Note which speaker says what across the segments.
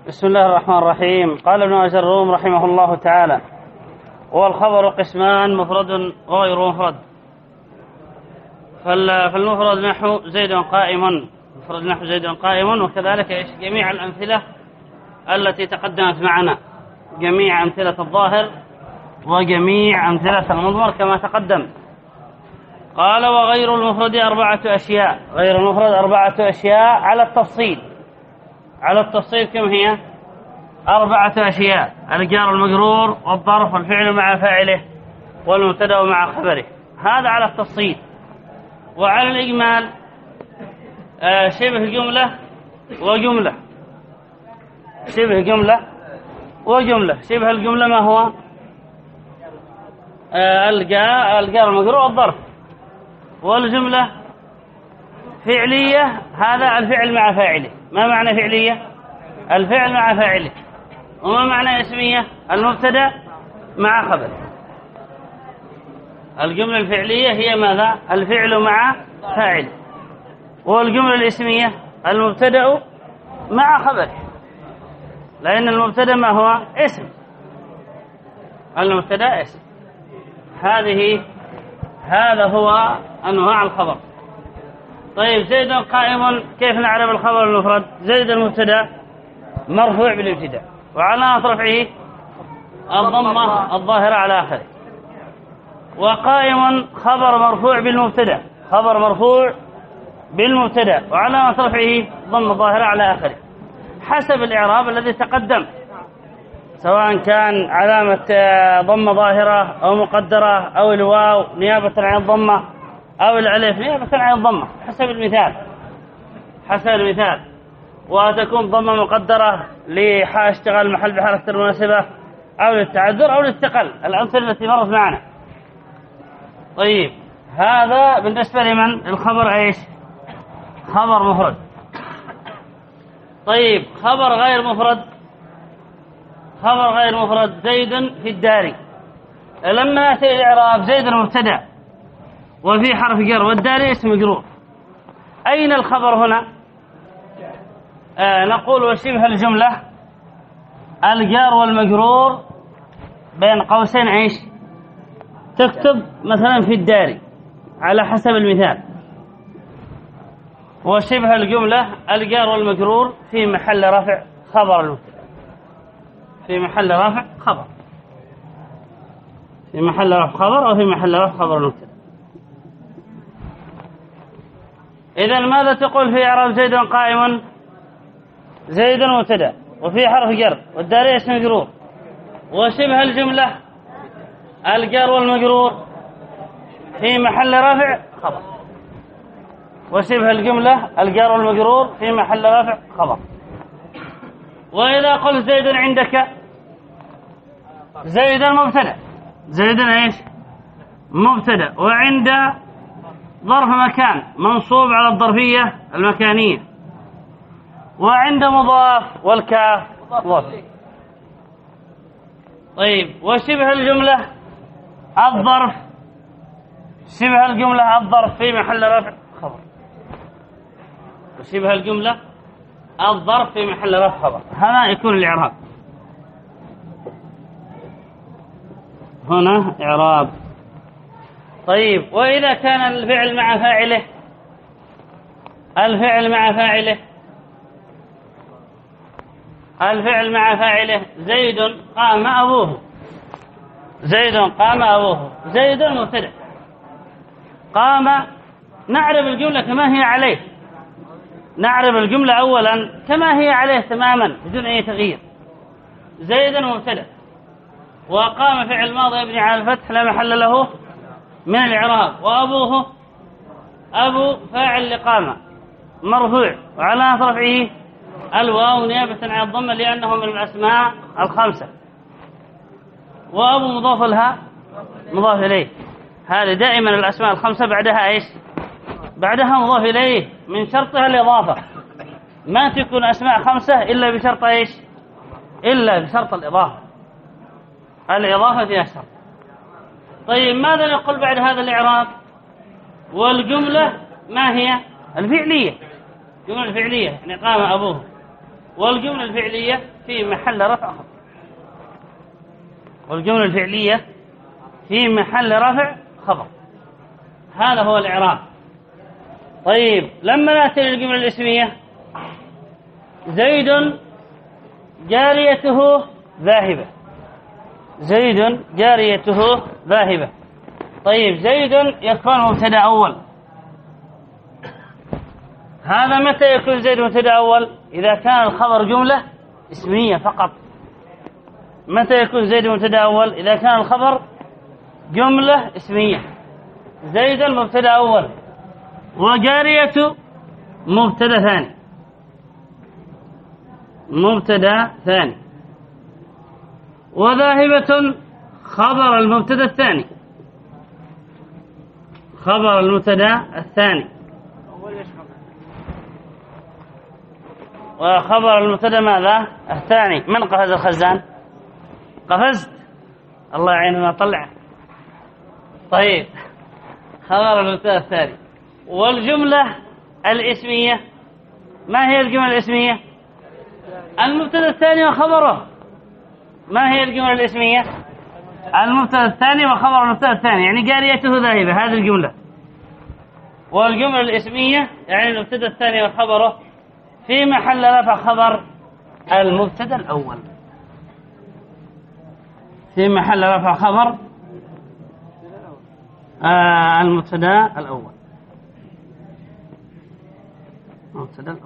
Speaker 1: بسم الله الرحمن الرحيم. قال ابن أجروم رحمه الله تعالى: والخبر قسمان: مفرد وغير مفرد. فالمفرد نحو زيد قائم، مفرد نحو زيد قائم، وكذلك جميع الأمثلة التي تقدمت معنا، جميع أمثلة الظاهر وجميع أمثلة المضمر كما تقدم. قال: وغير المفرد 4 أشياء. غير المفرد 4 أشياء على التفصيل. على التفصيل كم هي؟ 4 أشياء: الجار والمجرور والظرف والفعل مع فاعله والمبتدأ مع خبره. هذا على التفصيل. وعلى الإجمال شبه جملة وجملة. شبه جملة وجملة. شبه الجملة ما هو؟ الجار والمجرور والظرف. والجملة فعلية، هذا الفعل مع فاعله. ما معنى فعلية؟ الفعل مع فاعله. وما معنى اسمية؟ المبتدأ مع خبر. الجملة الفعلية هي ماذا؟ الفعل مع فاعل. والجملة الاسمية المبتدأ مع خبر، لأن المبتدأ ما هو؟ اسم. المبتدأ اسم. هذا هو أنواع الخبر. طيب، زيد قائم، كيف نعرف الخبر المفرد؟ زيد المبتدأ مرفوع بالابتداء، وعلامة رفعه الضمة الظاهرة على آخره. وقائم خبر مرفوع بالمبتدأ، خبر مرفوع بالمبتدأ، وعلامة رفعه ضمة ظاهرة على آخره، حسب الإعراب الذي تقدم، سواء كان علامة ضمة ظاهرة أو مقدرة، أو الواو نيابة عن الضمة، أو الألف نيابة عن الضمة، حسب المثال. حسب المثال. وتكون ضمة مقدرة لاشتغال المحل بحركة المناسبة، أو للتعذر، أو للثقل، الأمثلة التي مرت معنا. طيب، هذا بالنسبة لمن؟ الخبر إيش؟ خبر مفرد. طيب، خبر غير مفرد. خبر غير مفرد: زيد في الدار. لما يأتي الإعراب زيد المبتدأ وفي حرف جر والدار اسم مجرور، أين الخبر هنا؟ نقول: وشبه الجملة الجار والمجرور بين قوسين ايش؟ تكتب مثلا في الدار على حسب المثال. وشبه الجملة الجار والمجرور في محل رفع خبر المبتدأ. في محل رفع خبر. في محل رفع خبر، أو في محل رفع خبر المبتدأ. إذن ماذا تقول في إعراب زيد قائم؟ زيد مبتدأ وفي حرف جر والدار اسم مجرور. وشبه الجملة الجار والمجرور في محل رفع خبر. وشبه الجملة الجار والمجرور في محل رفع خبر. وإذا قلت زيد عندك، زيد مبتدأ. زيد ايش؟ مبتدأ، وعند ظرف مكان منصوب على الظرفية المكانية، وعند مضاف والكاف مضاف. طيب، وشبه الجملة الظرف. شبه الجملة الظرف في محل رفع خبر. وشبه الجملة الظرف في محل رفع خبر. هنا يكون الإعراب. هنا إعراب. طيب، وإذا كان الفعل مع فاعله، الفعل مع فاعله، الفعل مع فاعله: زيد قام أبوه. زيد قام أبوه. زيد مبتدأ. قام، نعرف الجملة كما هي عليه. نعرف الجملة أولا كما هي عليه تماما بدون أي تغيير. زيد مبتدأ، وقام فعل ماضي يبني على الفتح لا محل له من الإعراب. وأبوه أبو فاعل لقامة مرفوع، وعلامة رفعه الواو نيابة عن الضمة لأنه من الأسماء الخمسة. وأبو مضاف لها مضاف إليه. هذه دائما الأسماء الخمسة بعدها إيش؟ بعدها مضاف إليه، من شرطها الإضافة. ما تكون أسماء خمسة إلا بشرط إيش؟ إلا بشرط الإضافة. الإضافة فيها شرط. طيب، ماذا نقول بعد هذا الإعراب؟ والجملة ما هي؟ الفعلية. جملة الفعلية يعني قام أبوه. والجملة الفعلية في محل رفع خبر. والجملة الفعلية في محل رفع خبر. هذا هو الإعراب. طيب لما نأتي للجملة الاسمية، زيد جاريته ذاهبة. زيد جاريته ذاهبة. طيب زيد يكون مبتدأ أول. هذا متى يكون زيد مبتدأ أول؟ إذا كان الخبر جملة اسمية فقط. متى يكون زيد مبتدأ أول؟ إذا كان الخبر جملة اسمية. زيد مبتدأ أول، وجارية مبتدأ ثاني. مبتدأ ثاني. وذاهبة خبر المبتدأ الثاني. خبر المبتدأ الثاني. وخبر المبتدأ ماذا؟ الثاني. من قفز الخزان؟ قفزت؟ الله يعيننا طلع. طيب خبر المبتدأ الثاني. والجملة الاسمية، ما هي الجملة الاسمية؟ المبتدأ الثاني وخبره. ما هي الجملة الاسمية؟ المبتدأ الثاني وخبر المبتدأ الثاني، يعني جاريته ذاهبة، هذه الجملة. والجملة الاسمية يعني المبتدأ الثاني وخبره في محل رفع خبر المبتدأ الأول. في محل رفع خبر المبتدأ الأول. المبتدأ الأول.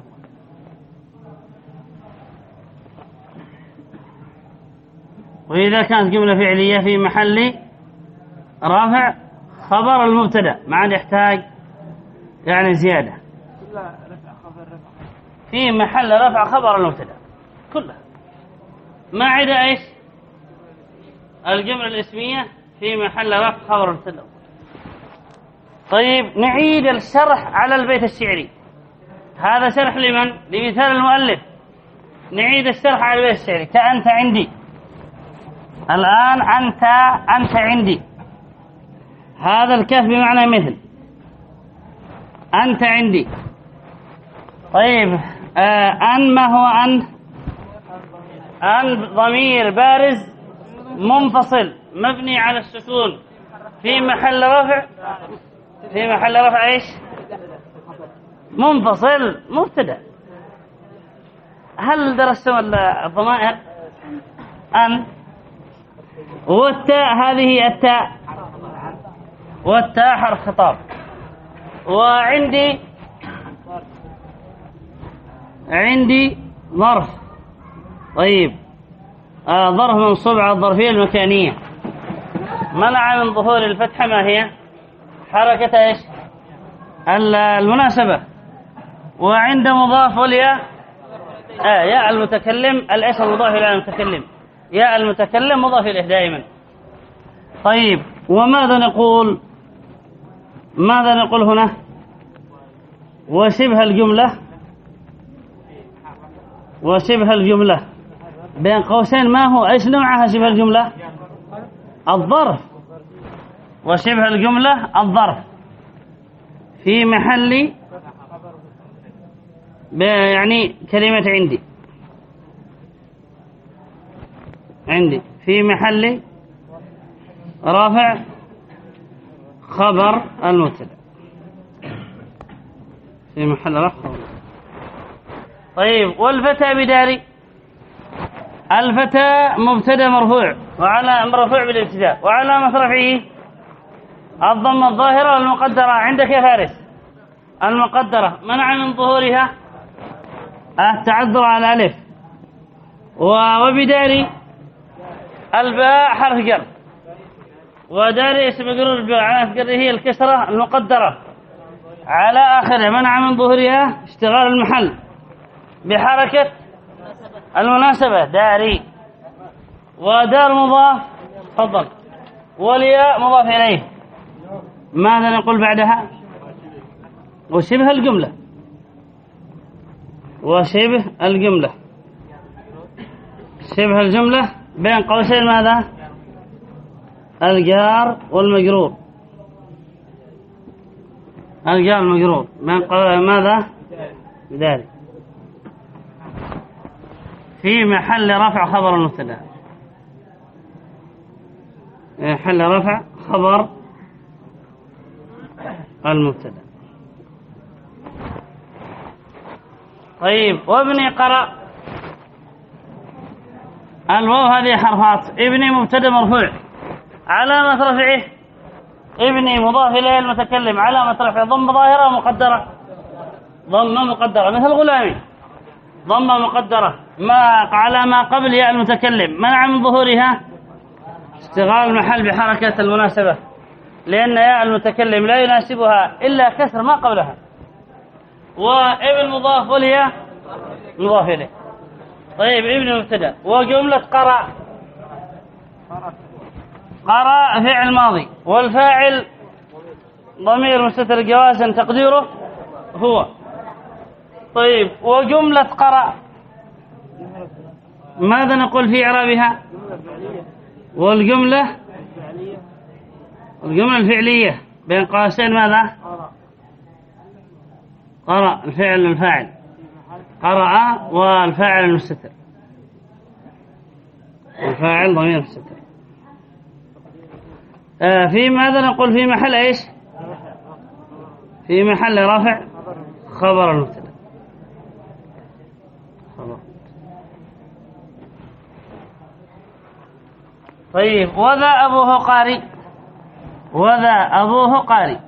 Speaker 1: وإذا كانت جملة فعلية في محل رفع خبر المبتدأ، ما عاد يحتاج يعني زيادة. في محل رفع خبر المبتدأ كلها، ما عدا ايش؟ الجملة الاسمية في محل رفع خبر المبتدأ. طيب نعيد الشرح على البيت الشعري. هذا شرح لمن؟ لمثال المؤلف. نعيد الشرح على البيت الشعري. كأنت عندي. الآن أنت عندي. هذا الكاف بمعنى مثل. أنت عندي. طيب أن ما هو أن؟ أن ضمير بارز منفصل مبني على السكون في محل رفع. في محل رفع ايش؟ منفصل مبتدأ. هل درستم الضمائر؟ أن والتاء، هذه التاء، والتاء حرف خطاب. وعندي ظرف. طيب ظرف منصوب على الظرفية المكانية، منع من ظهور الفتحة ما هي؟ حركة ايش؟ المناسبة. وعند مضاف والياء ياء المتكلم، الاسم مضاف إلى المتكلم، ياء المتكلم مضاف إليه دائما. طيب وماذا نقول؟ ماذا نقول هنا؟ وشبه الجملة. وشبه الجملة بين قوسين ما هو؟ ايش نوعها شبه الجملة؟ الظرف. وشبه الجملة الظرف في محل يعني كلمة عندي في محل رافع خبر المبتدأ. في محل رفع خبر. طيب والفتى بداري. الفتى مبتدأ مرفوع، وعلى مرفوع بالابتداء، وعلامة رفعه الضمة الظاهرة والمقدرة. عندك يا فارس المقدرة منع من ظهورها التعذر على الألف. وبداري الباء حرف جر، وداري اسم مجرور بالباء، علامة جره هي الكسرة المقدرة على آخره، منع من ظهورها اشتغال المحل بحركة المناسبة داري. ودار مضاف، تفضل، والياء مضاف إليه. ماذا نقول بعدها؟ وشبه الجملة. وشبه الجملة. شبه الجملة بين قوسين ماذا؟ الجار والمجرور. الجار والمجرور بين ماذا؟ بداري. في محل رفع خبر المبتدا. محل رفع خبر المبتدا. طيب وابني قرأ. الواو هذه حرفات. ابني مبتدا مرفوع، علامة رفعه ابني مضاف إليه المتكلم، علامة رفعه ضم ظاهرة مقدرة، ضمة مقدرة مثل غلامي، ضمة مقدرة على ما قبل ياء المتكلم، منع من ظهورها اشتغال المحل بحركة المناسبة، لأن ياء المتكلم لا يناسبها إلا كسر ما قبلها. وابن مضاف والياء مضاف إليه. طيب ابن مبتدا. وجملة قرأ. قرأ فعل ماضي، والفاعل ضمير مستتر جوازا تقديره هو. طيب وجملة قرأ ماذا نقول في إعرابها؟ والجملة الفعلية بين قوسين ماذا؟ قرأ الفعل الفاعل، قرأ والفاعل المستتر، الفاعل ضمير مستتر. في ماذا نقول في محل ايش؟ في محل رفع خبر المبتدا. طيب وذا أبوه قاري. وذا أبوه قاري.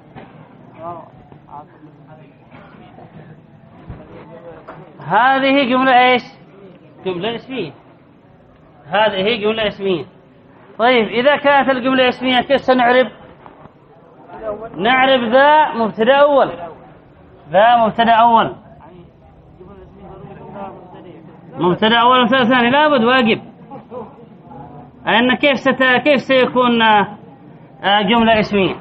Speaker 1: هذه جملة ايش؟ جملة اسمية. هذه جملة اسمية. طيب إذا كانت الجملة اسمية كيف سنعرب؟ نعرب ذا مبتدا أول. ذا مبتدا أول. مبتدا أول ومبتدا ثاني لابد واجب. أن كيف سيكون جملة اسمية؟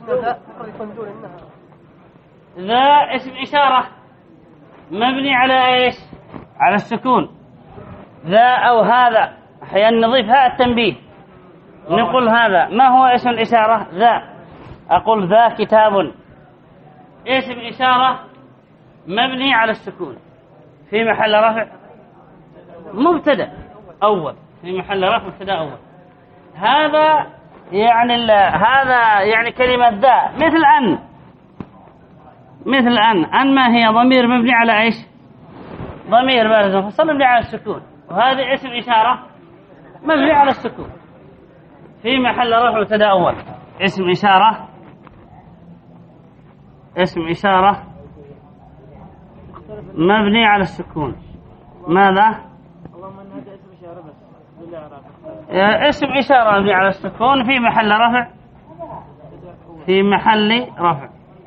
Speaker 1: ذا اسم إشارة مبني على ايش؟ على السكون. ذا أو هذا، أحيانا نضيف هاء التنبيه نقول هذا. ما هو اسم الإشارة؟ ذا. أقول ذا كتاب، اسم إشارة مبني على السكون في محل رفع مبتدا أول، في محل رفع مبتدا أول. هذا يعني كلمة ذا مثل أن. مثل أن ما هي؟ ضمير مبني على ايش؟ ضمير بارز مفصل مبني على السكون، وهذا اسم إشارة مبني على السكون في محل رفع مبتدا أول. اسم إشارة مبني على السكون. ماذا؟ اسم إشارة مبني على السكون في محل رفع. في محل رفع.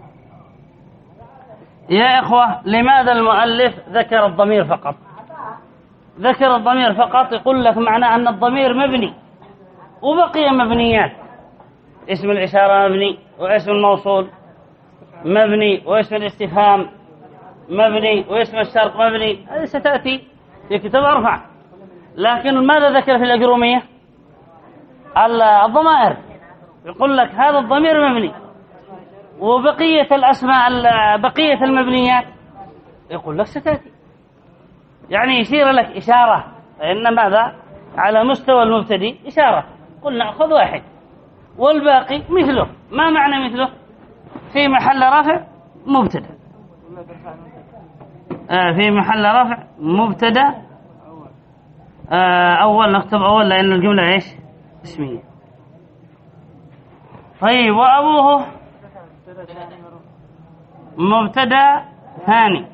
Speaker 1: يا إخوة لماذا المؤلف ذكر الضمير فقط؟ ذكر الضمير فقط يقول لك معناه أن الضمير مبني وبقي مبنيات. اسم الإشارة مبني، واسم الموصول مبني، واسم الاستفهام مبني، واسم الشرط مبني. هذه ستأتي في كتاب أرفع. لكن ماذا ذكر في الأجرومية؟ الضمائر. يقول لك هذا الضمير مبني، وبقية الأسماء بقية المبنيات يقول لك ستأتي. يعني يشير لك إشارة، فإن ماذا؟ على مستوى المبتدي إشارة، قلنا نأخذ واحد والباقي مثله. ما معنى مثله؟ في محل رفع مبتدا. في محل رفع مبتدا أول. نكتب أول لأن الجملة إيش؟ اسمية. طيب وأبوه مبتدا ثاني.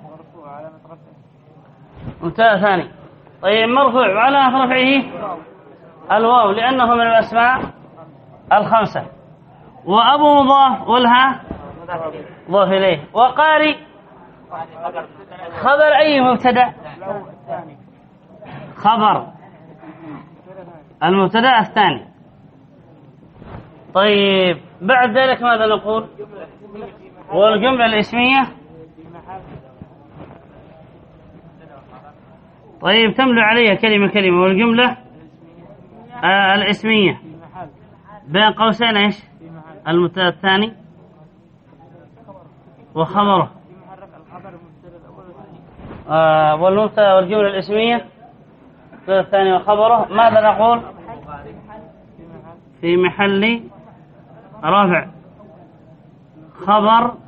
Speaker 1: مبتدا ثاني. طيب مرفوع وعلامة رفعه الواو لأنه من الأسماء الخمسة. وأبو مضاف والها مضاف إليه. وقاري خبر أي مبتدا؟ خبر المبتدا الثاني. طيب بعد ذلك ماذا نقول؟ والجملة الاسمية. طيب تملأ عليها كلمة. والجملة الاسمية بين قوسين ايش؟ المبتدا الثاني وخبره. والمبتدا والجملة الاسمية المبتدأ الثاني وخبره ماذا نقول؟ في محل رفع خبر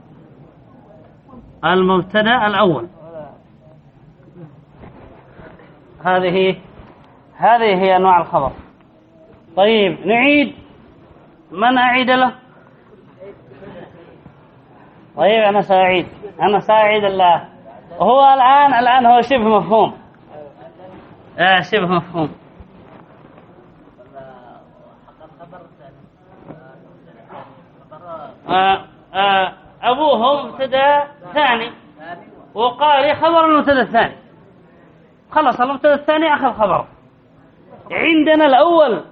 Speaker 1: المبتدأ الأول. هذه هي أنواع الخبر. طيب نعيد، من أعيد له؟ طيب أنا سأعيد الله. هو الآن هو شبه مفهوم، شبه مفهوم. أبوه مبتدأ ثاني وقال خبر المبتدأ الثاني، خلص المبتدأ الثاني أخذ خبره. عندنا الأول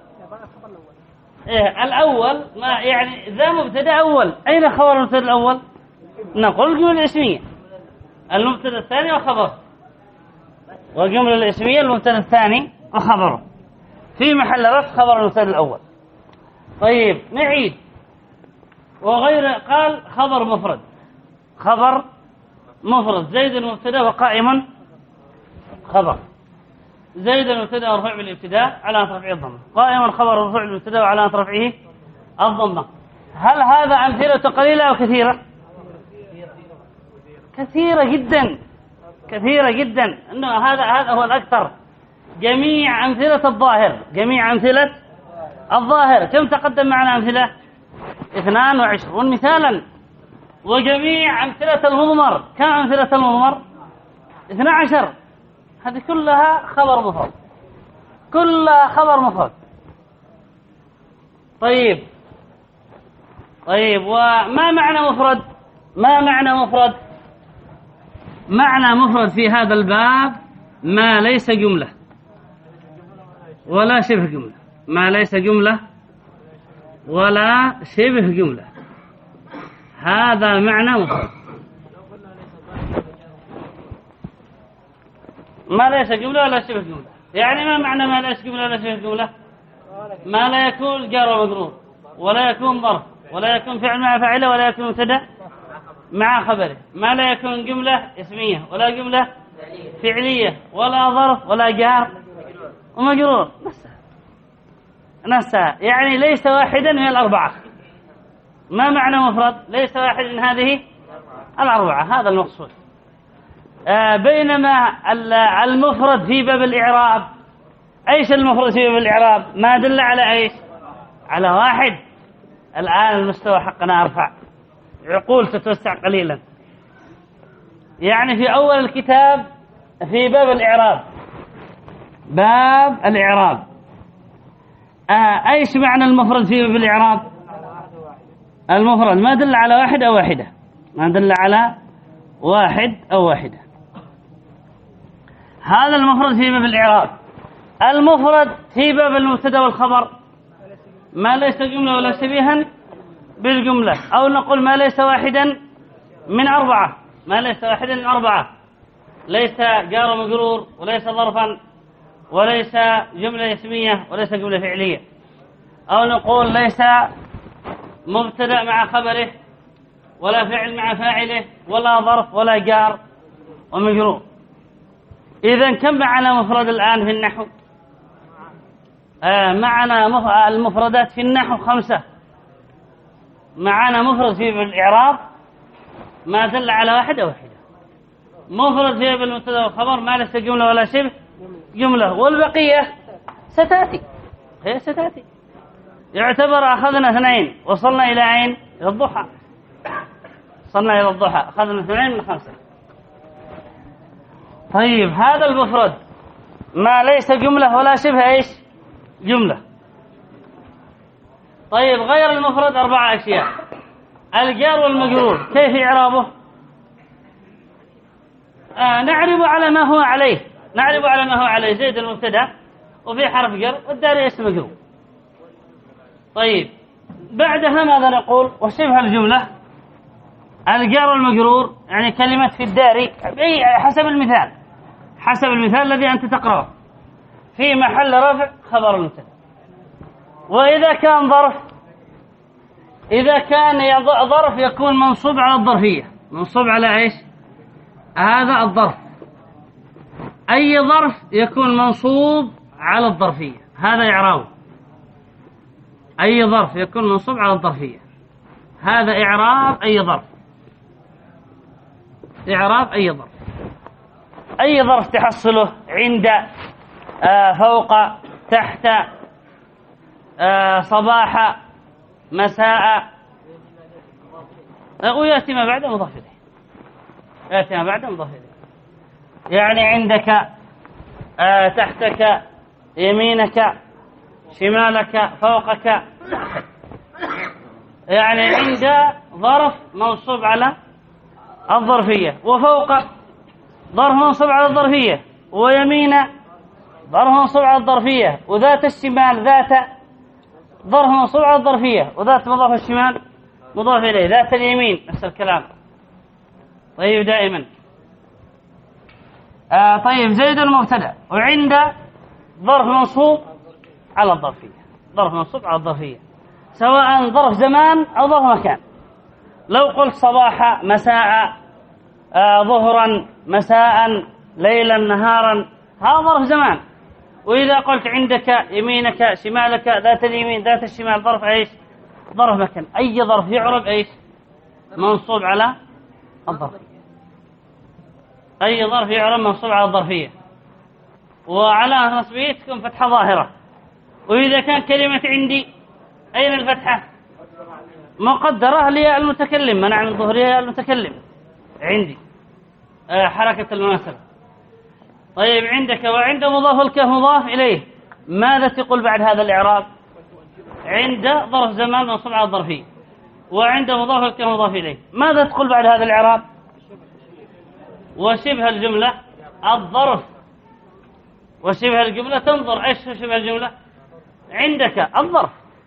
Speaker 1: الأول ما يعني ذا مبتدأ أول، أين خبر المبتدأ الأول؟ نقول الجملة الاسمية المبتدأ الثاني وخبره، والجملة الاسمية المبتدأ الثاني وخبره في محل رفع خبر المبتدأ الأول. طيب نعيد. وغير قال خبر مفرد زيد المبتدأ وقائم خبر. زيد المبتدأ مرفوع بالابتداء على رفعه الضمة، قائما خبر مرفوع بالابتداء وعلى رفعه الضمة. هل هذا أمثلة قليلة أو كثيرة؟ كثيرة جدا إنه هذا هو الأكثر. جميع أمثلة الظاهر كم تقدم معنا أمثلة؟ 22 مثالا. وجميع أمثلة المضمر كم أمثلة المضمر؟ 12. هذه كلها خبر مفرد. طيب وما معنى مفرد؟ معنى مفرد في هذا الباب ما ليس جملة ولا شبه جملة، هذا معنى مفرد. ما ليس جملة ولا شبه جملة، يعني ما معنى ما ليس جملة ولا شبه جملة؟ ما لا يكون جار ومجرور، ولا يكون ظرف، ولا يكون فعل مع فاعله، ولا يكون مبتدأ مع خبره، ما لا يكون جملة اسمية ولا جملة فعلية ولا ظرف ولا جار ومجرور. نفسها يعني ليس واحدا من الأربعة. ما معنى مفرد؟ ليس واحد من هذه الأربعة، هذا المقصود. بينما المفرد في باب الإعراب، أيش المفرد في باب الإعراب؟ ما دل على أيش؟ على واحد. الآن المستوى حقنا أرفع، عقول تتوسع قليلا. يعني في أول الكتاب في باب الإعراب أيش معنى المفرد في باب الإعراب؟ المفرد ما دل على واحد أو واحدة، هذا المفرد في باب الإعراب. المفرد في باب المبتدأ والخبر ما ليس جملة ولا شبيها بالجملة، أو نقول ما ليس واحدا من أربعة، ليس جار مجرور، وليس ظرفا، وليس جملة اسمية، وليس جملة فعلية، أو نقول ليس مبتدأ مع خبره، ولا فعل مع فاعله، ولا ظرف، ولا جار ومجرور. إذن كم معنا مفرد الآن في النحو؟ معنا المفردات في النحو 5. معنا مفرد في الإعراب ما دل على واحدة، مفرد في المبتدأ والخبر ما ليس جملة ولا شبه جملة، والبقية ستأتي. يعتبر أخذنا 2 وصلنا إلى عين الضحى، أخذنا 2 من 5. طيب هذا المفرد ما ليس جملة ولا شبه ايش؟ جملة. طيب غير المفرد 4 أشياء. الجار والمجرور كيف إعرابه؟ نعرب على ما هو عليه، زيد المبتدأ وفي حرف جر والدار اسم مجرور. طيب بعدها ماذا نقول؟ وشبه الجملة الجار والمجرور يعني كلمة في الدار حسب المثال الذي أنت تقرأه في محل رفع خبر المبتدأ. وإذا كان ظرف، ظرف يكون منصوب على الظرفية، منصوب على إيش؟ هذا الظرف. أي ظرف يكون منصوب على الظرفية، هذا إعرابه. أي ظرف يكون منصوب على الظرفية، هذا إعراب أي ظرف. إعراب أي ظرف. أي ظرف تحصله عند، فوق، تحت، صباح، مساء، ويأتي ما بعد مضاف إليه. يأتي ما بعد مضاف إليه. يعني عندك، تحتك، يمينك، شمالك، فوقك. يعني عند ظرف منصوب على الظرفية، وفوق ظرف منصوب على الظرفية، ويمين ظرف منصوب على الظرفية، وذات الشمال ذات ظرف منصوب على الظرفية، وذات مضاف الشمال مضاف إليه، ذات اليمين نفس الكلام. طيب دائما. طيب زيد المبتدأ، وعند ظرف منصوب على الظرفية، ظرف منصوب على الظرفية، سواء ظرف زمان أو ظرف مكان. لو قلت صباحا، مساء، ظهرا، مساء، ليلا، نهارا، هذا ظرف زمان. وإذا قلت عندك، يمينك، شمالك، ذات اليمين، ذات الشمال، ظرف ايش؟ ظرف مكان. أي ظرف يعرب ايش؟ منصوب على الظرفية. أي ظرف يعرب منصوب على الظرفية، وعلى نصبه تكون فتحة ظاهرة. وإذا كان كلمة عندي، أين الفتحة؟ مقدرة لياء المتكلم، منع من ظهورها ياء المتكلم عندي، حركة المناسبة. طيب عندك، وعند مضاف الكاف مضاف إليه، ماذا تقول بعد هذا الإعراب؟ عند ظرف زمان منصوب على الظرفية، وعند مضاف الكاف مضاف إليه، ماذا تقول بعد هذا الإعراب؟ وشبه الجملة الظرف، وشبه الجملة تنظر ايش شبه الجملة؟ عندك الظرف،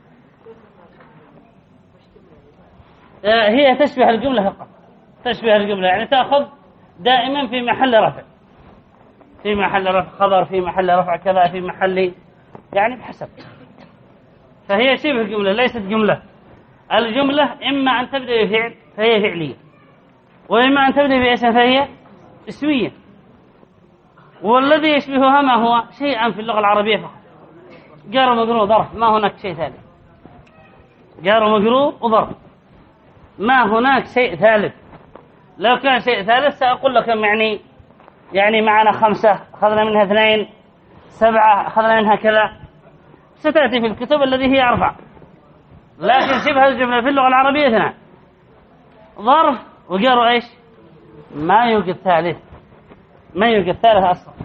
Speaker 1: هي تشبه الجملة فقط، تشبه الجملة، يعني تأخذ دائما في محل رفع، في محل رفع خبر، في محل رفع كذا، في محل، يعني بحسب. فهي شبه جملة ليست جملة. الجملة إما أن تبدأ بفعل فهي فعلية، وإما أن تبدأ باسم فهي اسمية. والذي يشبهها ما هو؟ شيئا في اللغة العربية فقط، جار ومجرور ظرف، ما هناك شيء ثالث. جار ومجرور وظرف، ما هناك شيء ثالث. لو كان شيء ثالث سأقول لك يعني معنا 5 أخذنا منها 2، 7 أخذنا منها كذا، ستأتي في الكتب الذي هي 4. لكن شبه الجملة في اللغة العربية 2، ظرف وجار ايش؟ ما يوجد ثالث، ما يوجد ثالث أصلا.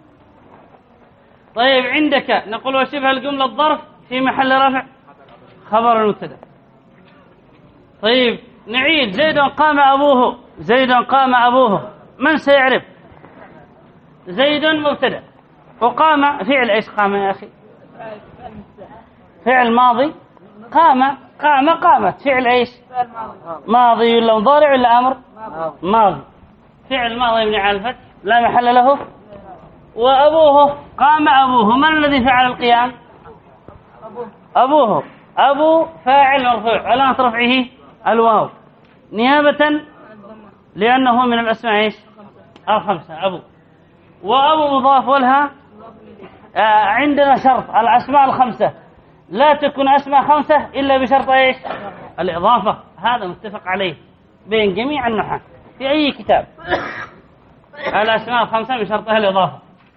Speaker 1: طيب عندك نقول وشبه الجملة الظرف في محل رفع خبر المبتدأ. طيب نعيد، زيد قام أبوه، زيد قام أبوه، من سيعرف؟ زيد مبتدأ، وقام فعل ايش؟ قام يا أخي فعل ماضي، قامت فعل ايش؟ ماضي ولا مضارع ولا أمر؟ ماضي، فعل ماضي يبني على الفتح لا محل له. وأبوه، قام أبوه، من الذي فعل القيام؟ أبوه، أبو فاعل مرفوع، علامة رفعه الواو نيابة لأنه من الأسماء ايش؟ 5. أبو، وأبو مضاف ولها. عندنا شرط، الأسماء 5 لا تكون أسماء 5 إلا بشرط ايش؟ الإضافة. هذا متفق عليه بين جميع النحاة في أي كتاب، الأسماء 5 بشرطها الإضافة.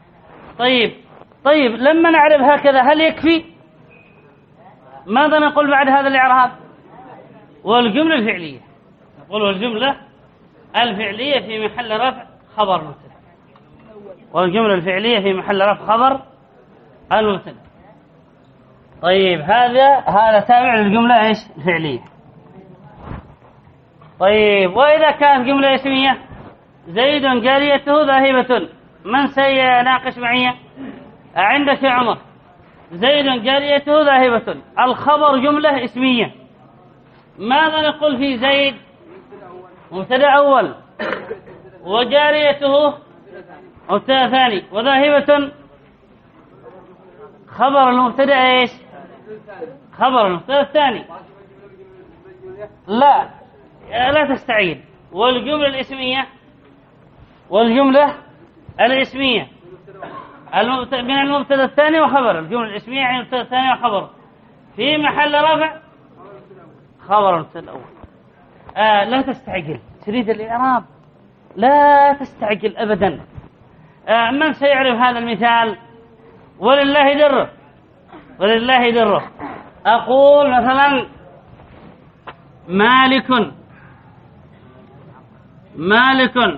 Speaker 1: طيب لما نعرف هكذا هل يكفي؟ ماذا نقول بعد هذا الإعراب؟ والجملة الفعلية، نقول والجملة الفعلية في محل رفع خبر مبتدأ، والجملة الفعلية في محل رفع خبر المبتدأ. طيب هذا تابع للجملة ايش؟ الفعلية. طيب وإذا كانت جملة اسمية، زيد جاريته ذاهبة، من سيناقش معي؟ عندك يا عمر، زيد جاريته ذاهبة، الخبر جملة اسمية، ماذا نقول في زيد؟ مبتدأ أول، وجاريته مبتدأ ثاني، وذاهبة خبر المبتدأ ايش؟ خبر المبتدأ الثاني. لا تستعين. والجملة الاسمية، والجملة الاسمية من المبتدا الثاني وخبر. الجملة الاسمية يعني المبتدا الثاني وخبر في محل رفع خبر المبتدا الأول. لا تستعجل، تريد الإعراب لا تستعجل أبدا. من سيعرف هذا المثال؟ ولله دره، ولله دره. أقول مثلا مالك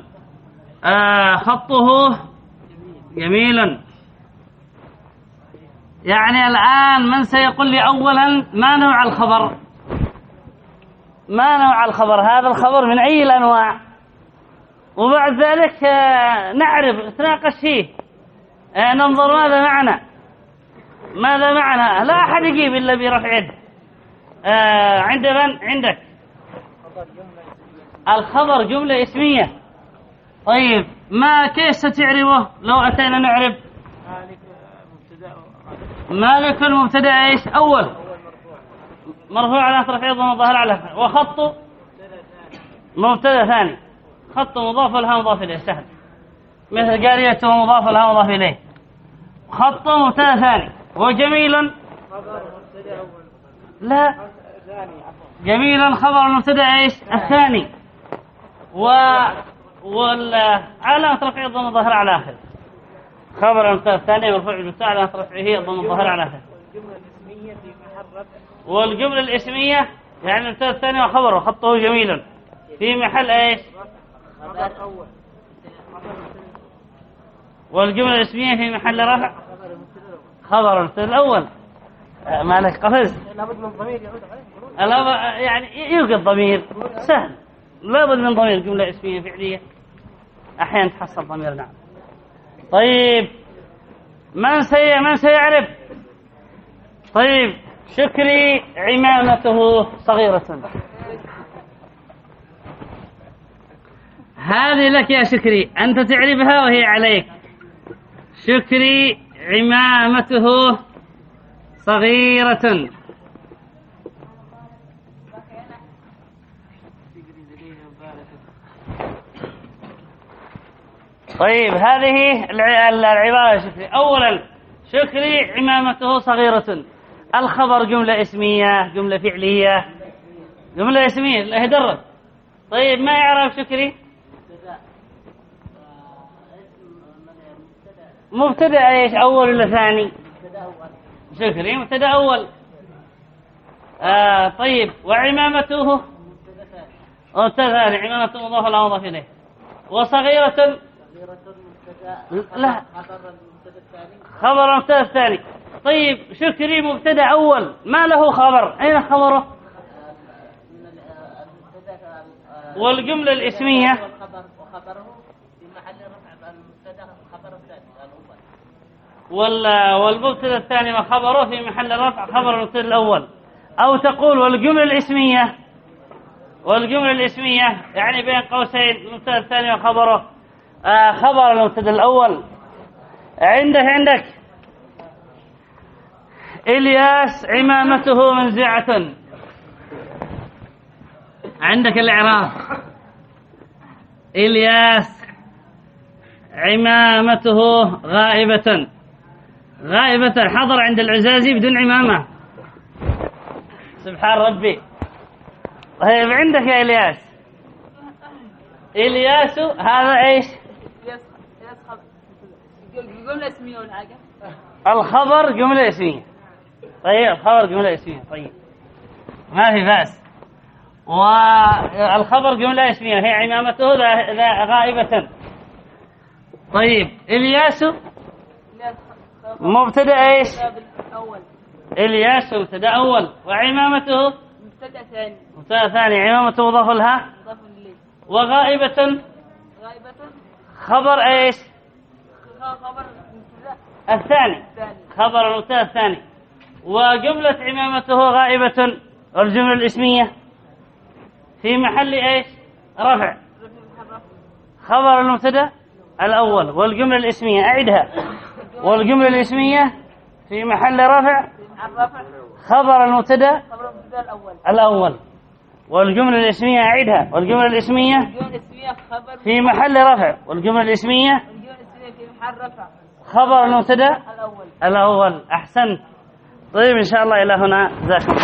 Speaker 1: خطه جميل. يعني الآن من سيقول لي أولا ما نوع الخبر؟ ما نوع الخبر؟ هذا الخبر من أي الأنواع؟ وبعد ذلك نعرف نتناقش فيه، ننظر ماذا معنى، ماذا معنى. لا أحد يجيب إلا برفع يد. عند من؟ عندك الخبر جملة اسمية. طيب ما كيف ستعرفه لو أتينا نعرف؟ مالك المبتدا ايش؟ أول مرفوع على رفعه ضمير ظاهر على آخره، وخط مبتدا ثاني، خط مضاف لها مضاف إليه، سهل، مثل جاريته مضاف لها مضاف إليه. خط مبتدا ثاني. وجميل لا، جميل خبر المبتدا ايش؟ الثاني، علامة رفعه ضمير ظاهر على آخره. خبر المبتدا الثاني مرفوع بالمبتدا على رفعه ضمير ظاهر على آخره. والجملة الاسمية يعني المبتدا الثاني وخبره خطه جميل في محل ايش؟ والجملة الاسمية في محل رفع خبر المبتدا الأول. مالك قفز؟
Speaker 2: لابد من ضمير يعود عليه.
Speaker 1: يعني يوجد ضمير سهل، لابد من ضمير. جملة اسمية فعلية أحيانا تحصل ضمير. نعم. طيب من سيعرف؟ طيب شكري عمامته صغيرة. هذه لك يا شكري، أنت تعرفها وهي عليك. شكري عمامته صغيرة. طيب هذه العبارة شكري. أولا شكري عمامته صغيرة. الخبر جملة اسمية، جملة فعلية، جملة اسمية لا يدرب. طيب ما يعرف شكري؟ مبتدأ ايش؟ أول ولا ثاني؟ شكري مبتدأ أول. طيب وعمامته مبتدأ ثاني، عمامته مضاف لا مضاف إليه. وصغيرة لا، خبر المبتدأ الثاني. طيب شكري مبتدأ أول ما له خبر، أين خبره؟ والجملة الاسمية
Speaker 2: وخبره في محل رفع المبتدأ خبر الثاني
Speaker 1: والمبتدأ الثاني وخبره في محل رفع خبر المبتدأ الأول. أو تقول والجملة الاسمية يعني بين قوسين المبتدأ الثاني وخبره خبر المبتدأ الأول. عندك إلياس عمامته منزعة. عندك الإعراب إلياس عمامته غائبة. حضر عند العزازي بدون عمامة، سبحان ربي. طيب عندك يا إلياس هذا ايش؟
Speaker 2: جملة اسمية ولا حاجة؟
Speaker 1: الخبر جملة اسمية. طيب الخبر جملة اسمية، طيب ما في بأس. والخبر جملة اسمية هي عمامته غائبة. طيب إلياس مبتدأ ايش؟ إلياس مبتدأ أول، وعمامته مبتدأ ثاني، عمامته مضاف لها. وغائبة خبر ايش؟
Speaker 2: خبر
Speaker 1: الثاني، خبر المبتدأ الثاني. وجملة عمامته غائبة والجملة الاسمية في محل ايش؟ رفع خبر المبتدأ الأول. والجملة الاسمية أعدها، والجملة الاسمية في محل رفع خبر المبتدأ الأول. والجملة الاسمية أعدها، والجملة الاسمية في محل رفع، والجملة الاسمية خبر المبتدا
Speaker 2: الأول.
Speaker 1: الأول. أحسنت. طيب إن شاء الله إلى هنا جزاكم الله.